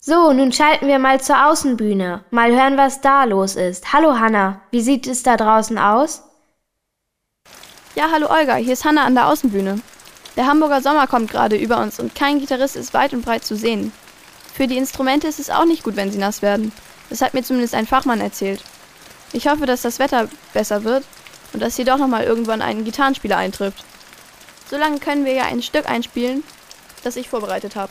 So, nun schalten wir mal zur Außenbühne. Mal hören, was da los ist. Hallo Hanna, wie sieht es da draußen aus? Ja, hallo Olga, hier ist Hanna an der Außenbühne. Der Hamburger Sommer kommt gerade über uns und kein Gitarrist ist weit und breit zu sehen. Für die Instrumente ist es auch nicht gut, wenn sie nass werden. Das hat mir zumindest ein Fachmann erzählt. Ich hoffe, dass das Wetter besser wird und dass hier doch nochmal irgendwann ein Gitarrenspieler eintrifft. Solange können wir ja ein Stück einspielen, das ich vorbereitet habe.